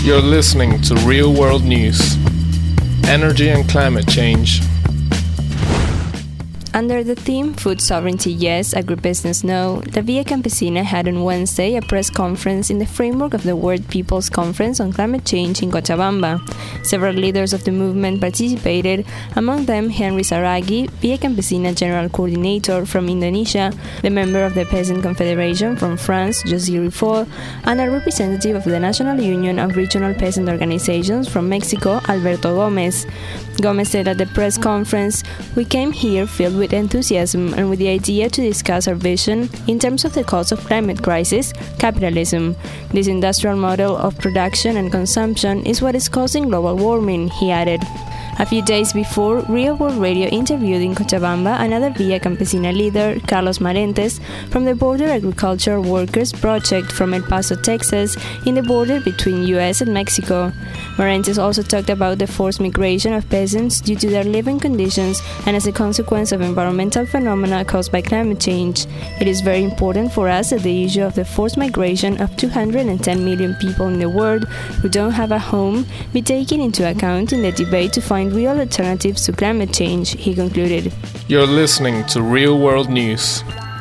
You're listening to Real World News. Energy and climate change. Under the theme Food Sovereignty Yes, Agribusiness No, the Via Campesina had on Wednesday a press conference in the framework of the World People's Conference on Climate Change in Cochabamba. Several leaders of the movement participated, among them Henry Saragi, Via Campesina General Coordinator from Indonesia, the member of the Peasant Confederation from France, Josie Riffol, and a representative of the National Union of Regional Peasant Organizations from Mexico, Alberto Gomez. Gomez said at the press conference, "We came here filled with enthusiasm and with the idea to discuss our vision in terms of the cause of climate crisis, capitalism. This industrial model of production and consumption is what is causing global warming," he added. A few days before, Real World Radio interviewed in Cochabamba another Via Campesina leader, Carlos Marentes, from the Border Agriculture Workers Project from El Paso, Texas, in the border between U.S. and Mexico. Marentes also talked about the forced migration of peasants due to their living conditions and as a consequence of environmental phenomena caused by climate change. "It is very important for us that the issue of the forced migration of 210 million people in the world who don't have a home be taken into account in the debate to find real alternatives to climate change," he concluded. You're listening to Real World News.